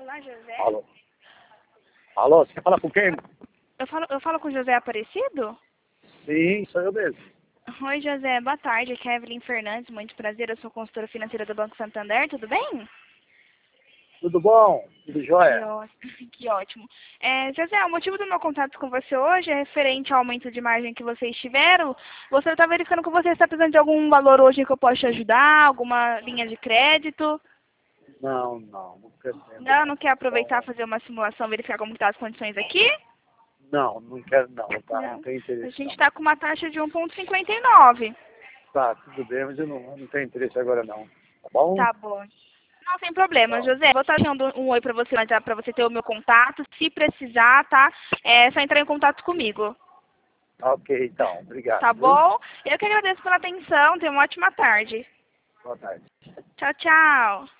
Olá, José. Alô? Alô, você fala com quem? Eu falo com o José Aparecido? Sim, sou eu mesmo. Oi, José. Boa tarde. Aqui é a Evelyn Fernandes. Muito prazer. Eu sou consultora financeira do Banco Santander. Tudo bem? Tudo bom? Tudo Que jóia? ótimo. Que ótimo. José, o motivo do meu contato com você hoje é referente ao aumento de margem que vocês tiveram. Você está verificando que você está precisando de algum valor hoje que eu possa te ajudar? Alguma linha de crédito? Não pretendo Não quer aproveitar, não. fazer uma simulação, verificar como estão as condições aqui? Não quero não, tá? Não Não. tenho A interesse gente não. está com uma taxa de 1,59. Tá, tudo bem, mas eu não tenho interesse agora não. Tá bom? Tá bom. Não, sem problema, Tchau. José. Vou estar dando um oi pra você, mas já pra você ter o meu contato. Se precisar, tá? É só entrar em contato comigo. Ok, então. Obrigado, Tá viu? bom? Eu que agradeço pela atenção. Tenha uma ótima tarde. Boa tarde. Tchau, tchau.